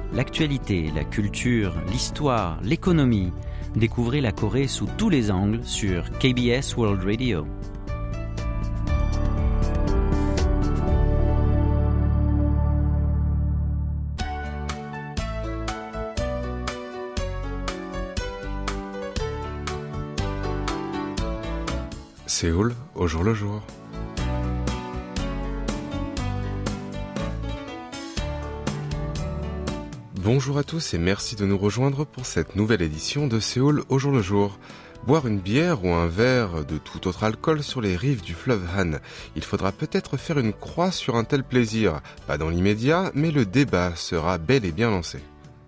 L'actualité, la culture, l'histoire, l'économie. Découvrez la Corée sous tous les angles sur KBS World Radio. Séoul, au jour le jour. Bonjour à tous et merci de nous rejoindre pour cette nouvelle édition de Séoul au jour le jour. Boire une bière ou un verre de tout autre alcool sur les rives du fleuve Han. Il faudra peut-être faire une croix sur un tel plaisir. Pas dans l'immédiat, mais le débat sera bel et bien lancé.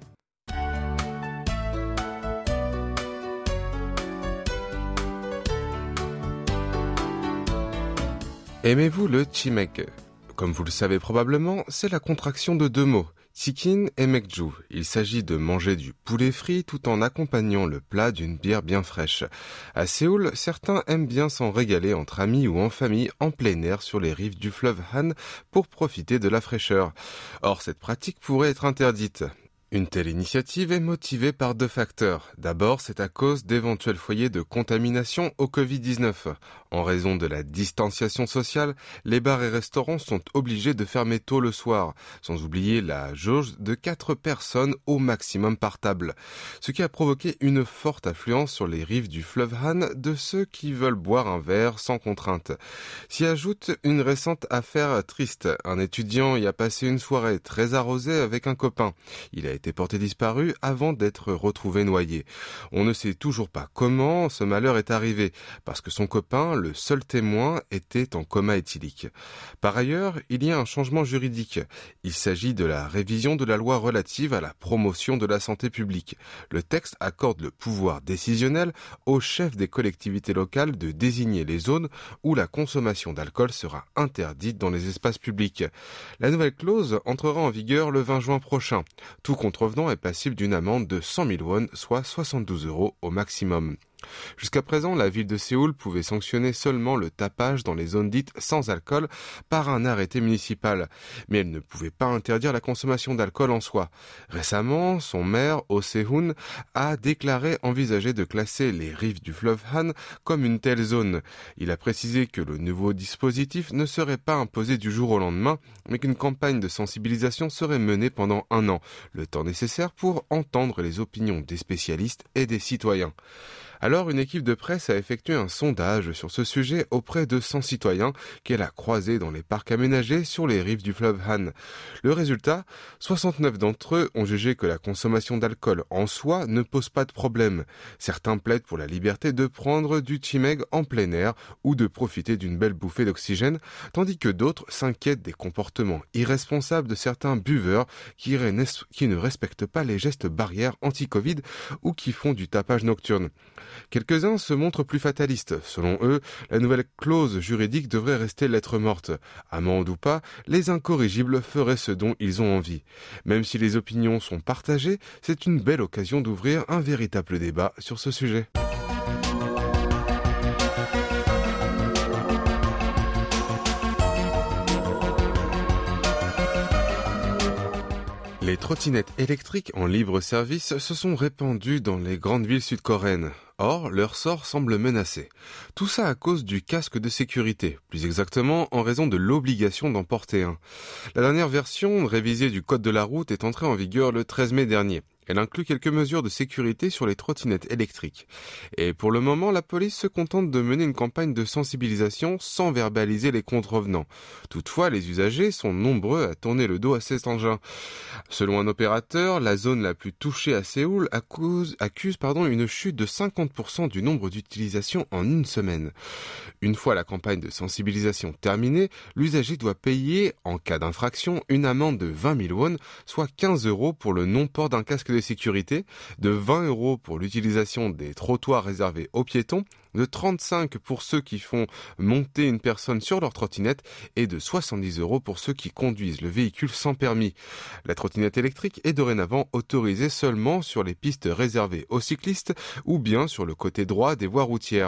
Aimez-vous le chimek? Comme vous le savez probablement, c'est la contraction de deux mots, chikin et mekju. Il s'agit de manger du poulet frit tout en accompagnant le plat d'une bière bien fraîche. À Séoul, certains aiment bien s'en régaler entre amis ou en famille en plein air sur les rives du fleuve Han pour profiter de la fraîcheur. Or, cette pratique pourrait être interdite. Une telle initiative est motivée par deux facteurs. D'abord, c'est à cause d'éventuels foyers de contamination au Covid-19. En raison de la distanciation sociale, les bars et restaurants sont obligés de fermer tôt le soir, sans oublier la jauge de 4 personnes au maximum par table. Ce qui a provoqué une forte affluence sur les rives du fleuve Han de ceux qui veulent boire un verre sans contrainte. S'y ajoute une récente affaire triste. Un étudiant y a passé une soirée très arrosée avec un copain. Il a été porté disparu avant d'être retrouvé noyé. On ne sait toujours pas comment ce malheur est arrivé, parce que son copain, le seul témoin, était en coma éthylique. Par ailleurs, il y a un changement juridique. Il s'agit de la révision de la loi relative à la promotion de la santé publique. Le texte accorde le pouvoir décisionnel aux chefs des collectivités locales de désigner les zones où la consommation d'alcool sera interdite dans les espaces publics. La nouvelle clause entrera en vigueur le 20 juin prochain. Tout contrevenant est passible d'une amende de 100 000 won, soit 72 € au maximum. Jusqu'à présent, la ville de Séoul pouvait sanctionner seulement le tapage dans les zones dites sans alcool par un arrêté municipal, mais elle ne pouvait pas interdire la consommation d'alcool en soi. Récemment, son maire, Oh Se-hoon, a déclaré envisager de classer les rives du fleuve Han comme une telle zone. Il a précisé que le nouveau dispositif ne serait pas imposé du jour au lendemain, mais qu'une campagne de sensibilisation serait menée pendant 1 an, le temps nécessaire pour entendre les opinions des spécialistes et des citoyens. Alors, une équipe de presse a effectué un sondage sur ce sujet auprès de 100 citoyens qu'elle a croisés dans les parcs aménagés sur les rives du fleuve Han. Le résultat, 69 d'entre eux ont jugé que la consommation d'alcool en soi ne pose pas de problème. Certains plaident pour la liberté de prendre du chimek en plein air ou de profiter d'une belle bouffée d'oxygène, tandis que d'autres s'inquiètent des comportements irresponsables de certains buveurs qui ne respectent pas les gestes barrières anti-Covid ou qui font du tapage nocturne. Quelques-uns se montrent plus fatalistes. Selon eux, la nouvelle clause juridique devrait rester lettre morte. Amende ou pas, les incorrigibles feraient ce dont ils ont envie. Même si les opinions sont partagées, c'est une belle occasion d'ouvrir un véritable débat sur ce sujet. Les trottinettes électriques en libre service se sont répandues dans les grandes villes sud-coréennes. Or, leur sort semble menacé. Tout ça à cause du casque de sécurité, plus exactement en raison de l'obligation d'en porter un. La dernière version révisée du Code de la route est entrée en vigueur le 13 mai dernier. Elle inclut quelques mesures de sécurité sur les trottinettes électriques. Et pour le moment, la police se contente de mener une campagne de sensibilisation sans verbaliser les contrevenants. Toutefois, les usagers sont nombreux à tourner le dos à cet engin. Selon un opérateur, la zone la plus touchée à Séoul accuse une chute de 50% du nombre d'utilisations en une semaine. Une fois la campagne de sensibilisation terminée, l'usager doit payer, en cas d'infraction, une amende de 20 000 won, soit 15 € pour le non-port d'un casque de sécurité, de 20 € pour l'utilisation des trottoirs réservés aux piétons, de 35 pour ceux qui font monter une personne sur leur trottinette et de 70 € pour ceux qui conduisent le véhicule sans permis. La trottinette électrique est dorénavant autorisée seulement sur les pistes réservées aux cyclistes ou bien sur le côté droit des voies routières.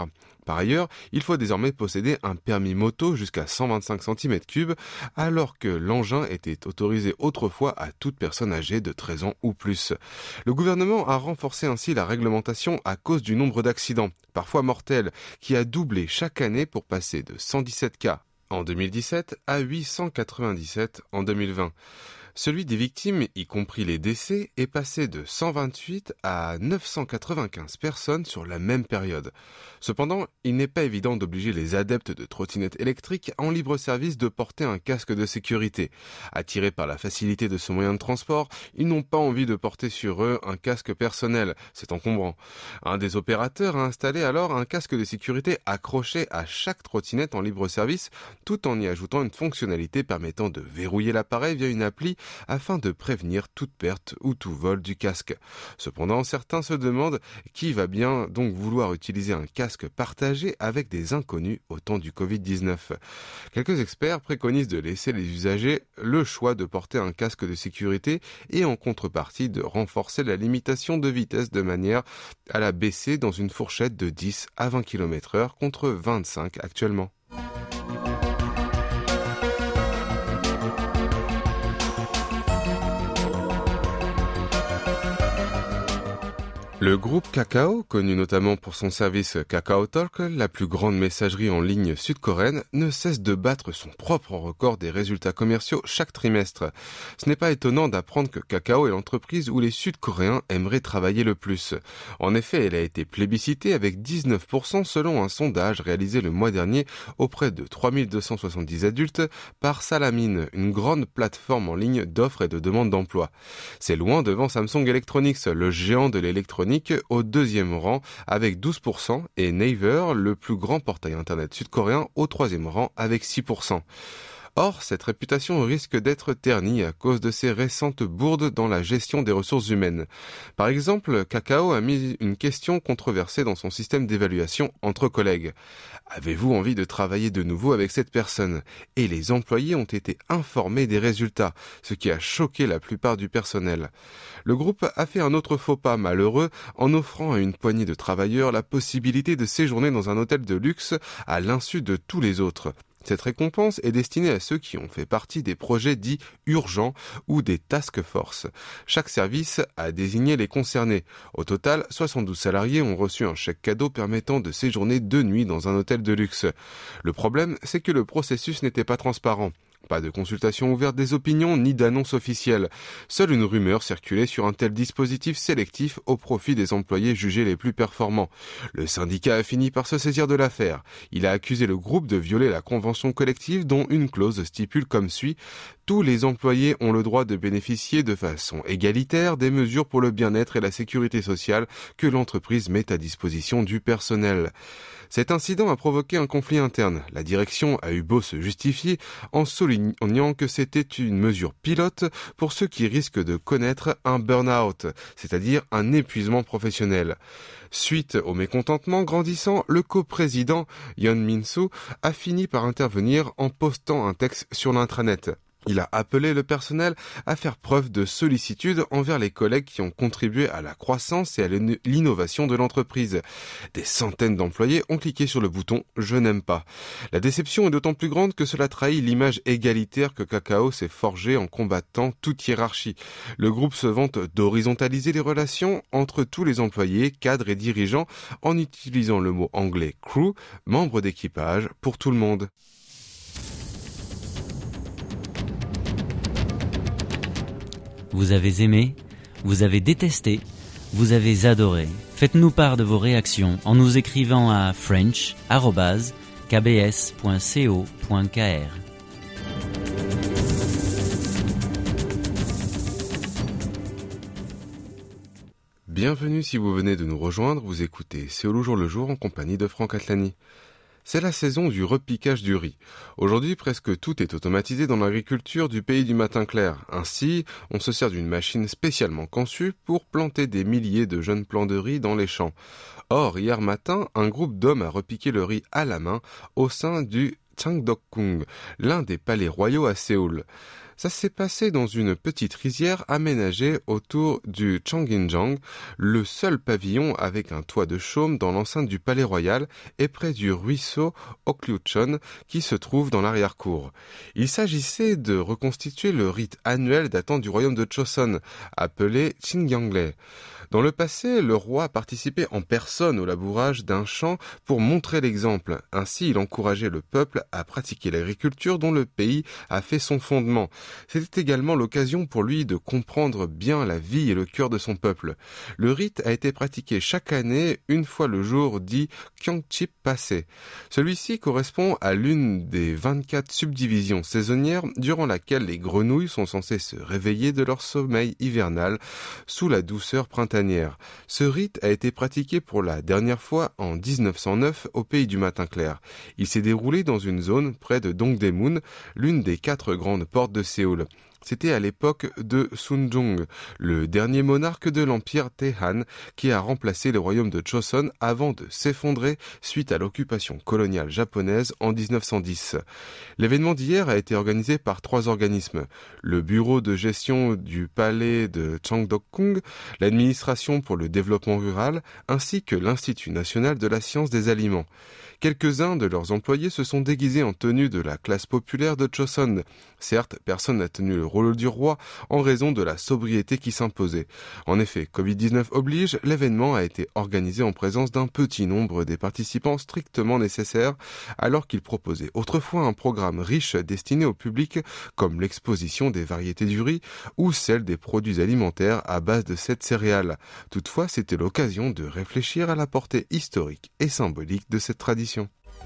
Par ailleurs, il faut désormais posséder un permis moto jusqu'à 125 cm3, alors que l'engin était autorisé autrefois à toute personne âgée de 13 ans ou plus. Le gouvernement a renforcé ainsi la réglementation à cause du nombre d'accidents, parfois mortels, qui a doublé chaque année pour passer de 117 cas en 2017 à 897 en 2020. Celui des victimes, y compris les décès, est passé de 128 à 995 personnes sur la même période. Cependant, il n'est pas évident d'obliger les adeptes de trottinettes électriques en libre service de porter un casque de sécurité. Attirés par la facilité de ce moyen de transport, ils n'ont pas envie de porter sur eux un casque personnel, c'est encombrant. Un des opérateurs a installé alors un casque de sécurité accroché à chaque trottinette en libre service, tout en y ajoutant une fonctionnalité permettant de verrouiller l'appareil via une appli afin de prévenir toute perte ou tout vol du casque. Cependant, certains se demandent qui va bien donc vouloir utiliser un casque partagé avec des inconnus au temps du Covid-19. Quelques experts préconisent de laisser les usagers le choix de porter un casque de sécurité et en contrepartie de renforcer la limitation de vitesse de manière à la baisser dans une fourchette de 10 à 20 km/h contre 25 actuellement. Le groupe Kakao, connu notamment pour son service Kakao Talk, la plus grande messagerie en ligne sud-coréenne, ne cesse de battre son propre record des résultats commerciaux chaque trimestre. Ce n'est pas étonnant d'apprendre que Kakao est l'entreprise où les Sud-Coréens aimeraient travailler le plus. En effet, elle a été plébiscitée avec 19% selon un sondage réalisé le mois dernier auprès de 3270 adultes par Salamine, une grande plateforme en ligne d'offres et de demandes d'emploi. C'est loin devant Samsung Electronics, le géant de l'électronique, au deuxième rang avec 12% et Naver, le plus grand portail internet sud-coréen, au troisième rang avec 6%. Or, cette réputation risque d'être ternie à cause de ses récentes bourdes dans la gestion des ressources humaines. Par exemple, Kakao a mis une question controversée dans son système d'évaluation entre collègues. Avez-vous envie de travailler de nouveau avec cette personne ? Et les employés ont été informés des résultats, ce qui a choqué la plupart du personnel. Le groupe a fait un autre faux pas malheureux en offrant à une poignée de travailleurs la possibilité de séjourner dans un hôtel de luxe à l'insu de tous les autres. Cette récompense est destinée à ceux qui ont fait partie des projets dits urgents ou des task force. Chaque service a désigné les concernés. Au total, 72 salariés ont reçu un chèque cadeau permettant de séjourner 2 nuits dans un hôtel de luxe. Le problème, c'est que le processus n'était pas transparent. Pas de consultation ouverte des opinions ni d'annonce officielle. Seule une rumeur circulait sur un tel dispositif sélectif au profit des employés jugés les plus performants. Le syndicat a fini par se saisir de l'affaire. Il a accusé le groupe de violer la convention collective dont une clause stipule comme suit: tous les employés ont le droit de bénéficier de façon égalitaire des mesures pour le bien-être et la sécurité sociale que l'entreprise met à disposition du personnel. Cet incident a provoqué un conflit interne. La direction a eu beau se justifier en soulignant que c'était une mesure pilote pour ceux qui risquent de connaître un burn-out, c'est-à-dire un épuisement professionnel. Suite au mécontentement grandissant, le coprésident Yeon Min-soo a fini par intervenir en postant un texte sur l'intranet. Il a appelé le personnel à faire preuve de sollicitude envers les collègues qui ont contribué à la croissance et à l'innovation de l'entreprise. Des centaines d'employés ont cliqué sur le bouton « Je n'aime pas ». La déception est d'autant plus grande que cela trahit l'image égalitaire que Kakao s'est forgée en combattant toute hiérarchie. Le groupe se vante d'horizontaliser les relations entre tous les employés, cadres et dirigeants en utilisant le mot anglais « crew », membre d'équipage, pour tout le monde. Vous avez aimé, vous avez détesté, vous avez adoré. Faites-nous part de vos réactions en nous écrivant à french@kbs.co.kr. Bienvenue si vous venez de nous rejoindre, vous écoutez Séoul au jour le jour en compagnie de Franck Atlani. C'est la saison du repiquage du riz. Aujourd'hui, presque tout est automatisé dans l'agriculture du pays du matin clair. Ainsi, on se sert d'une machine spécialement conçue pour planter des milliers de jeunes plants de riz dans les champs. Or, hier matin, un groupe d'hommes a repiqué le riz à la main au sein du Changdeokgung, l'un des palais royaux à Séoul. Ça s'est passé dans une petite rizière aménagée autour du Changinjang, le seul pavillon avec un toit de chaume dans l'enceinte du palais royal et près du ruisseau Oklyuchon qui se trouve dans l'arrière-cour. Il s'agissait de reconstituer le rite annuel datant du royaume de Choson, appelé Chingyanglae. Dans le passé, le roi participait en personne au labourage d'un champ pour montrer l'exemple. Ainsi, il encourageait le peuple à pratiquer l'agriculture dont le pays a fait son fondement. C'était également l'occasion pour lui de comprendre bien la vie et le cœur de son peuple. Le rite a été pratiqué chaque année, une fois le jour dit Kyongchip passé. Celui-ci correspond à l'une des 24 subdivisions saisonnières durant laquelle les grenouilles sont censées se réveiller de leur sommeil hivernal sous la douceur printanière. Ce rite a été pratiqué pour la dernière fois en 1909 au pays du matin clair. Il s'est déroulé dans une zone près de Dongdaemun, l'une des 4 grandes portes de Séoul. C'était à l'époque de Sunjong, le dernier monarque de l'empire Taehan, qui a remplacé le royaume de Choson avant de s'effondrer suite à l'occupation coloniale japonaise en 1910. L'événement d'hier a été organisé par 3 organismes. Le bureau de gestion du palais de Changdeokgung, l'administration pour le développement rural, ainsi que l'Institut national de la science des aliments. Quelques-uns de leurs employés se sont déguisés en tenue de la classe populaire de Choson. Certes, personne n'a tenu le rôle du roi en raison de la sobriété qui s'imposait. En effet, Covid-19 oblige, l'événement a été organisé en présence d'un petit nombre des participants strictement nécessaires, alors qu'il proposait autrefois un programme riche destiné au public, comme l'exposition des variétés du riz ou celle des produits alimentaires à base de cette céréale. Toutefois, c'était l'occasion de réfléchir à la portée historique et symbolique de cette tradition.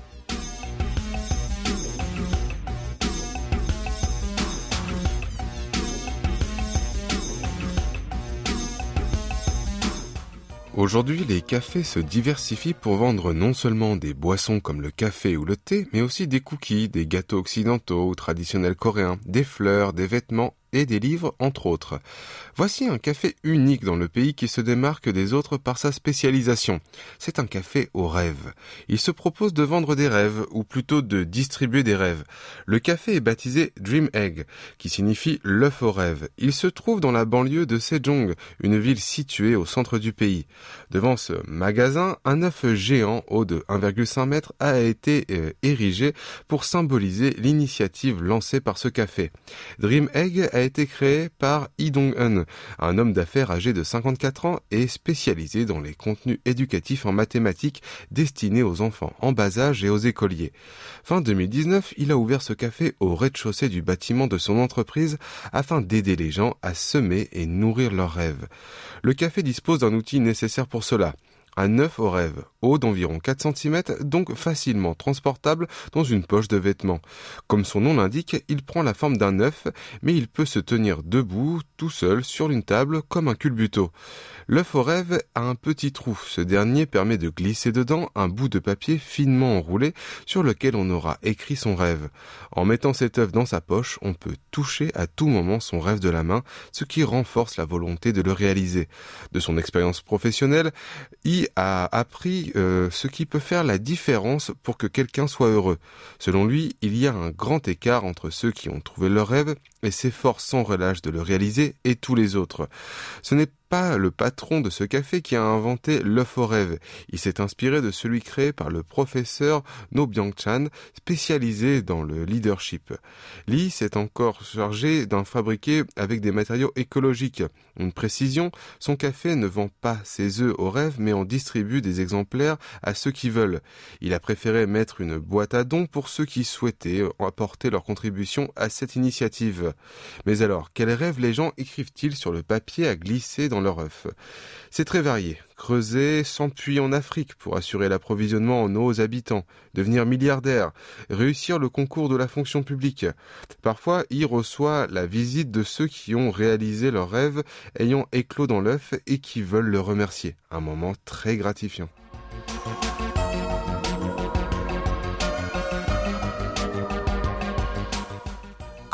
Aujourd'hui, les cafés se diversifient pour vendre non seulement des boissons comme le café ou le thé, mais aussi des cookies, des gâteaux occidentaux ou traditionnels coréens, des fleurs, des vêtements et des livres, entre autres. Voici un café unique dans le pays qui se démarque des autres par sa spécialisation. C'est un café aux rêves. Il se propose de vendre des rêves, ou plutôt de distribuer des rêves. Le café est baptisé Dream Egg, qui signifie l'œuf aux rêves. Il se trouve dans la banlieue de Sejong, une ville située au centre du pays. Devant ce magasin, un œuf géant haut de 1,5 mètre a été érigé pour symboliser l'initiative lancée par ce café. Dream Egg a été créé par Lee Dong-eun, un homme d'affaires âgé de 54 ans et spécialisé dans les contenus éducatifs en mathématiques destinés aux enfants en bas âge et aux écoliers. Fin 2019, il a ouvert ce café au rez-de-chaussée du bâtiment de son entreprise afin d'aider les gens à semer et nourrir leurs rêves. Le café dispose d'un outil nécessaire pour cela. Un œuf aux rêves, haut d'environ 4 cm, donc facilement transportable dans une poche de vêtements. Comme son nom l'indique, il prend la forme d'un œuf, mais il peut se tenir debout, tout seul, sur une table, comme un culbuto. L'œuf aux rêves a un petit trou. Ce dernier permet de glisser dedans un bout de papier finement enroulé sur lequel on aura écrit son rêve. En mettant cet œuf dans sa poche, on peut toucher à tout moment son rêve de la main, ce qui renforce la volonté de le réaliser. De son expérience professionnelle, I a appris ce qui peut faire la différence pour que quelqu'un soit heureux. Selon lui, il y a un grand écart entre ceux qui ont trouvé leur rêve et s'efforcent sans relâche de le réaliser et tous les autres. Ce n'est pas le patron de ce café qui a inventé l'œuf aux rêves. Il s'est inspiré de celui créé par le professeur No Byung-chan, spécialisé dans le leadership. Lee s'est encore chargé d'en fabriquer avec des matériaux écologiques. Une précision, son café ne vend pas ses œufs aux rêves, mais en distribue des exemplaires à ceux qui veulent. Il a préféré mettre une boîte à dons pour ceux qui souhaitaient apporter leur contribution à cette initiative. Mais alors, quels rêves les gens écrivent-ils sur le papier à glisser dans leur œuf? C'est très varié. Creuser 100 puits en Afrique pour assurer l'approvisionnement en eau aux habitants, devenir milliardaire, réussir le concours de la fonction publique. Parfois, il reçoit la visite de ceux qui ont réalisé leurs rêves ayant éclos dans l'œuf et qui veulent le remercier. Un moment très gratifiant.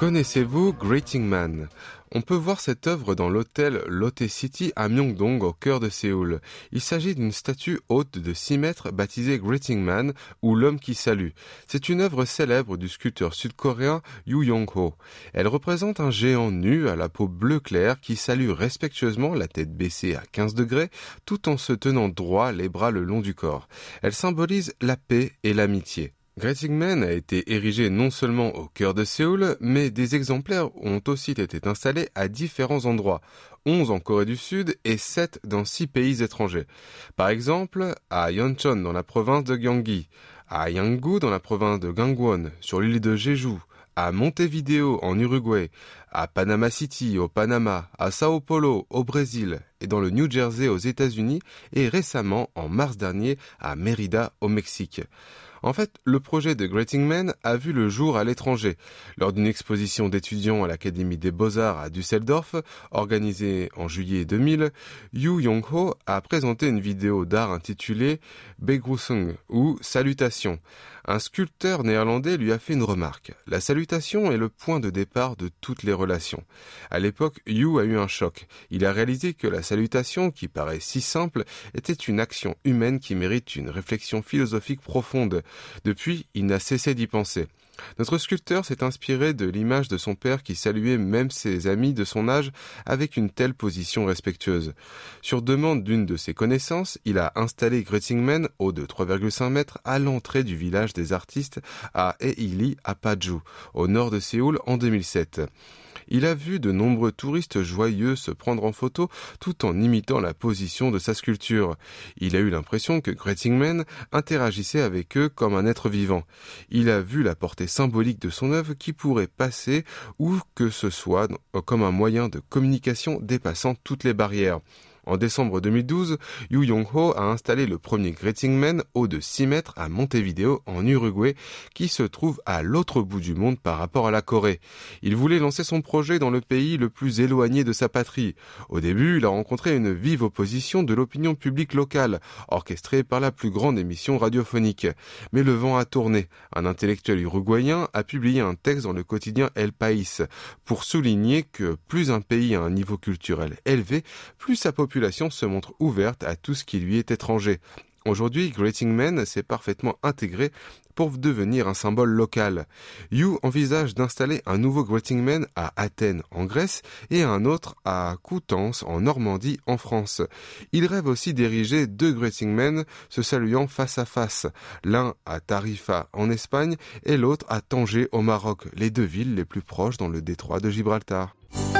Connaissez-vous Greeting Man ? On peut voir cette œuvre dans l'hôtel Lotte City à Myeongdong au cœur de Séoul. Il s'agit d'une statue haute de 6 mètres baptisée Greeting Man ou l'homme qui salue. C'est une œuvre célèbre du sculpteur sud-coréen Yoo Young-ho. Elle représente un géant nu à la peau bleu clair qui salue respectueusement la tête baissée à 15 degrés tout en se tenant droit les bras le long du corps. Elle symbolise la paix et l'amitié. Greeting Man a été érigé non seulement au cœur de Séoul, mais des exemplaires ont aussi été installés à différents endroits, 11 en Corée du Sud et 7 dans 6 pays étrangers. Par exemple, à Yeoncheon dans la province de Gyeonggi, à Yanggu dans la province de Gangwon, sur l'île de Jeju, à Montevideo en Uruguay, à Panama City au Panama, à Sao Paulo au Brésil et dans le New Jersey aux États-Unis et récemment en mars dernier à Mérida au Mexique. En fait, le projet de Greeting Man a vu le jour à l'étranger. Lors d'une exposition d'étudiants à l'Académie des Beaux-Arts à Düsseldorf, organisée en juillet 2000, Yoo Young-ho a présenté une vidéo d'art intitulée Begrüßung ou Salutation. Un sculpteur néerlandais lui a fait une remarque. La salutation est le point de départ de toutes les relations. À l'époque, Yoo a eu un choc. Il a réalisé que la salutation, qui paraît si simple, était une action humaine qui mérite une réflexion philosophique profonde. Depuis, il n'a cessé d'y penser. Notre sculpteur s'est inspiré de l'image de son père qui saluait même ses amis de son âge avec une telle position respectueuse. Sur demande d'une de ses connaissances, il a installé Greeting Man, haut de 3,5 mètres, à l'entrée du village des artistes à Eili, à Paju, au nord de Séoul en 2007. Il a vu de nombreux touristes joyeux se prendre en photo tout en imitant la position de sa sculpture. Il a eu l'impression que Greeting Man interagissait avec eux comme un être vivant. Il a vu la portée symbolique de son œuvre qui pourrait passer ou que ce soit comme un moyen de communication dépassant toutes les barrières. En décembre 2012, Yoo Young-ho a installé le premier Greeting Man haut de 6 mètres à Montevideo en Uruguay, qui se trouve à l'autre bout du monde par rapport à la Corée. Il voulait lancer son projet dans le pays le plus éloigné de sa patrie. Au début, il a rencontré une vive opposition de l'opinion publique locale, orchestrée par la plus grande émission radiophonique. Mais le vent a tourné. Un intellectuel uruguayen a publié un texte dans le quotidien El País pour souligner que plus un pays a un niveau culturel élevé, plus sa population se montre ouverte à tout ce qui lui est étranger. Aujourd'hui, Greeting Man s'est parfaitement intégré pour devenir un symbole local. Yoo envisage d'installer un nouveau Greeting Man à Athènes, en Grèce, et un autre à Coutances, en Normandie, en France. Il rêve aussi d'ériger 2 Greeting Man se saluant face à face, l'un à Tarifa, en Espagne, et l'autre à Tanger, au Maroc, les 2 villes les plus proches dans le détroit de Gibraltar.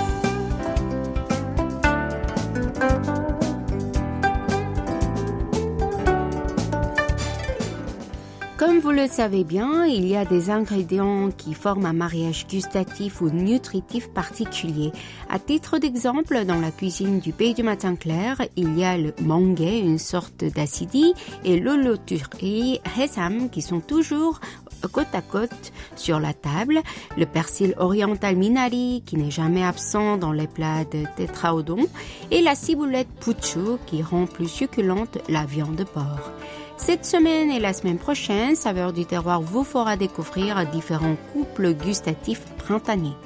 Comme vous le savez bien, il y a des ingrédients qui forment un mariage gustatif ou nutritif particulier. À titre d'exemple, dans la cuisine du pays du matin clair, il y a le mongé, une sorte d'acidi, et le loturi, hesam, qui sont toujours côte à côte sur la table, le persil oriental minari, qui n'est jamais absent dans les plats de tétraodon, et la ciboulette puchu, qui rend plus succulente la viande de porc. Cette semaine et la semaine prochaine, Saveurs du terroir vous fera découvrir différents couples gustatifs printaniers.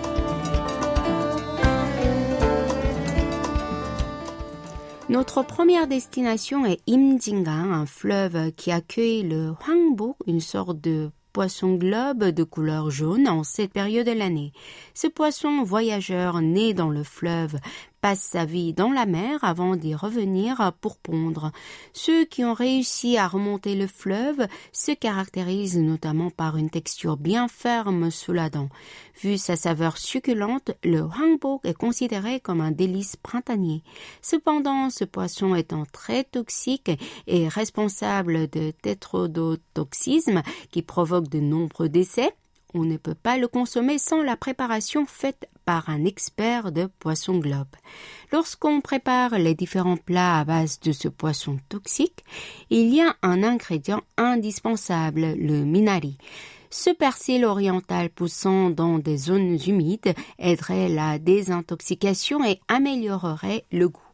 Notre première destination est Imjingang, un fleuve qui accueille le hwangbok, une sorte de poisson globe de couleur jaune en cette période de l'année. Ce poisson voyageur né dans le fleuve passe sa vie dans la mer avant d'y revenir pour pondre. Ceux qui ont réussi à remonter le fleuve se caractérisent notamment par une texture bien ferme sous la dent. Vu sa saveur succulente, le hwangbok est considéré comme un délice printanier. Cependant, ce poisson étant très toxique et responsable de tétrodotoxisme qui provoque de nombreux décès, on ne peut pas le consommer sans la préparation faite par un expert de poisson globe. Lorsqu'on prépare les différents plats à base de ce poisson toxique, il y a un ingrédient indispensable, le minari. Ce persil oriental poussant dans des zones humides aiderait la désintoxication et améliorerait le goût.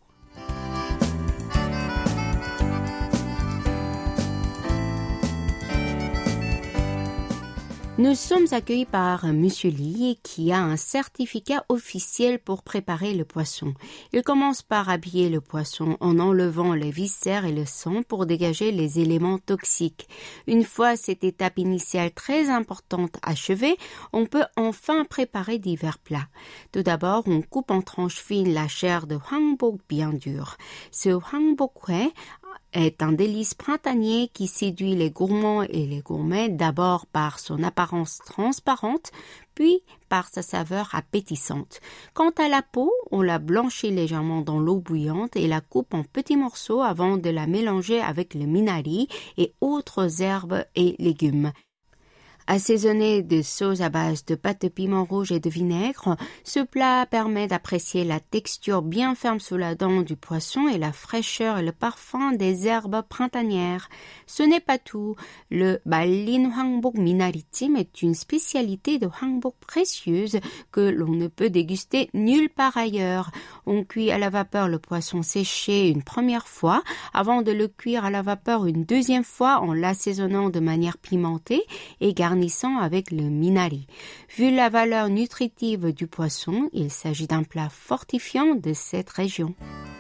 Nous sommes accueillis par Monsieur Lee qui a un certificat officiel pour préparer le poisson. Il commence par habiller le poisson en enlevant les viscères et le sang pour dégager les éléments toxiques. Une fois cette étape initiale très importante achevée, on peut enfin préparer divers plats. Tout d'abord, on coupe en tranches fines la chair de hwangbok bien dure. Ce hwangbok-hue est un délice printanier qui séduit les gourmands et les gourmets d'abord par son apparence transparente, puis par sa saveur appétissante. Quant à la peau, on la blanchit légèrement dans l'eau bouillante et la coupe en petits morceaux avant de la mélanger avec le minari et autres herbes et légumes. Assaisonné de sauce à base de pâte de piment rouge et de vinaigre, ce plat permet d'apprécier la texture bien ferme sous la dent du poisson et la fraîcheur et le parfum des herbes printanières. Ce n'est pas tout. Le 말린 hwangbok minaritim est une spécialité de hwangbok précieuse que l'on ne peut déguster nulle part ailleurs. On cuit à la vapeur le poisson séché une première fois avant de le cuire à la vapeur une deuxième fois en l'assaisonnant de manière pimentée et garnissant avec le minari. Vu la valeur nutritive du poisson, il s'agit d'un plat fortifiant de cette région.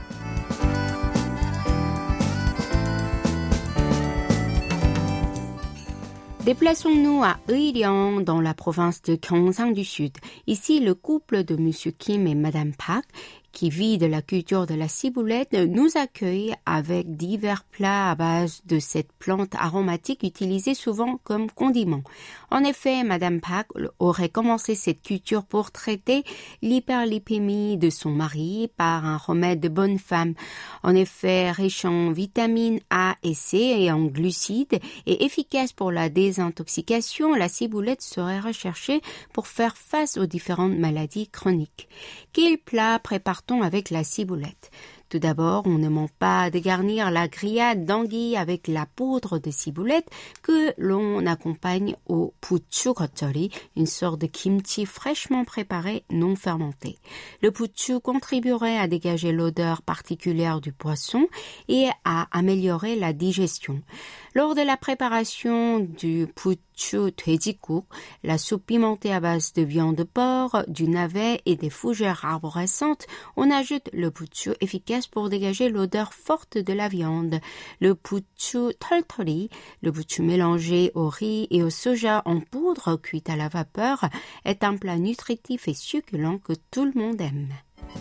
Déplaçons-nous à Euryang, dans la province de Gyeongsang du Sud. Ici, le couple de Monsieur Kim et Madame Park, qui vit de la culture de la ciboulette, nous accueille avec divers plats à base de cette plante aromatique utilisée souvent comme condiment. En effet, Madame Park aurait commencé cette culture pour traiter l'hyperlipémie de son mari par un remède de bonne femme. En effet, riche en vitamines A et C et en glucides et efficace pour la désintoxication, la ciboulette serait recherchée pour faire face aux différentes maladies chroniques. Quel plat prépare-t-on avec la ciboulette? Tout d'abord, on ne manque pas de garnir la grillade d'anguille avec la poudre de ciboulette que l'on accompagne au puchu 겉절이, une sorte de kimchi fraîchement préparé non fermenté. Le puchu contribuerait à dégager l'odeur particulière du poisson et à améliorer la digestion. Lors de la préparation du puchu 돼지국, la soupe pimentée à base de viande de porc, du navet et des fougères arborescentes, on ajoute le puchu efficace pour dégager l'odeur forte de la viande. Le puchu 털털이, le puchu mélangé au riz et au soja en poudre cuit à la vapeur, est un plat nutritif et succulent que tout le monde aime.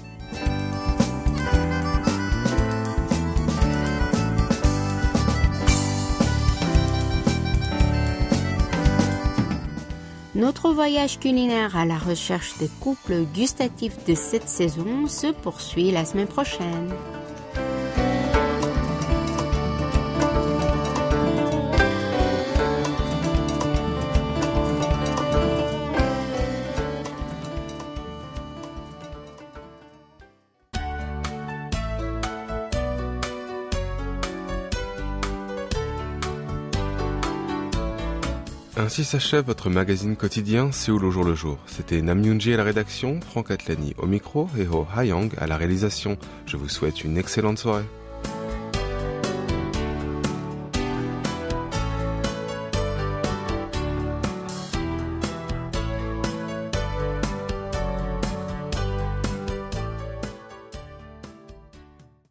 Notre voyage culinaire à la recherche des couples gustatifs de cette saison se poursuit la semaine prochaine. Ainsi s'achève votre magazine quotidien Séoul au jour le jour. C'était Nam Yoonji à la rédaction, Franck Atlani au micro et Ho Ha-young à la réalisation. Je vous souhaite une excellente soirée.